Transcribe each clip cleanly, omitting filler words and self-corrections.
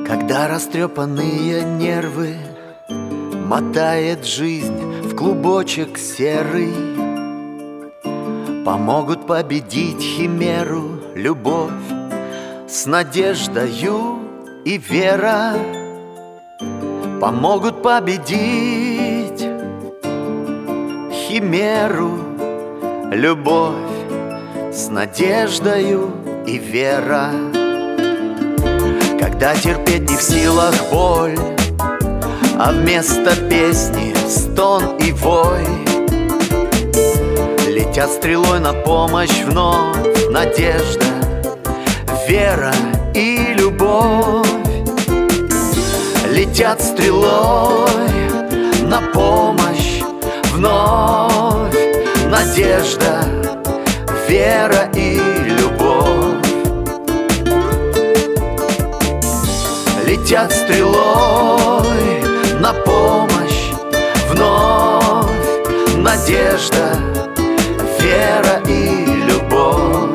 Когда растрепанные нервы мотает жизнь в клубочек серый, помогут победить химеру любовь с надеждою и вера. Помогут победить химеру любовь с надеждою и вера. Когда терпеть не в силах боль, а вместо песни стон и вой, летят стрелой на помощь вновь надежда, вера и любовь. Летят стрелой на помощь вновь надежда, вера и любовь. Летят стрелой на помощь вновь надежда, вера и любовь.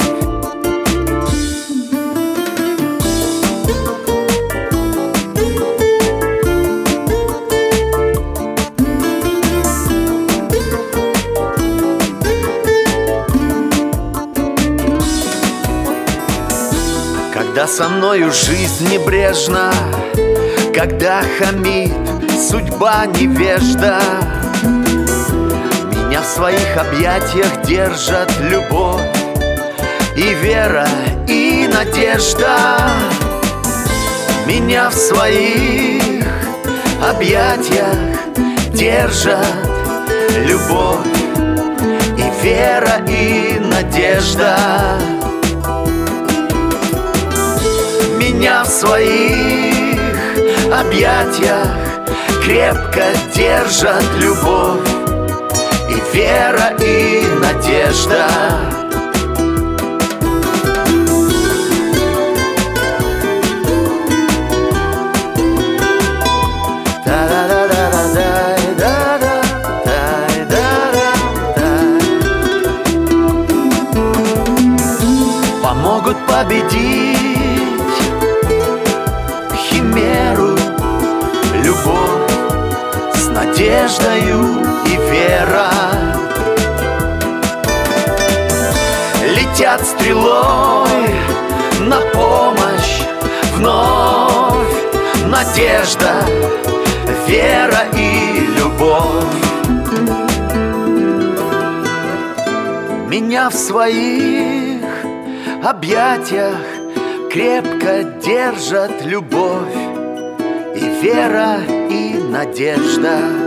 Когда со мною жизнь небрежна, когда хамит судьба невежда, меня в своих объятиях держат любовь и вера и надежда. Меня в своих объятиях держат любовь и вера и надежда. Меня в своих объятиях крепко держат любовь и вера и надежда. Помогут победить химеру любовь с надеждою и вера. Летят стрелой на помощь вновь надежда, вера и любовь. Меня в своих объятиях крепко держат любовь и вера и надежда.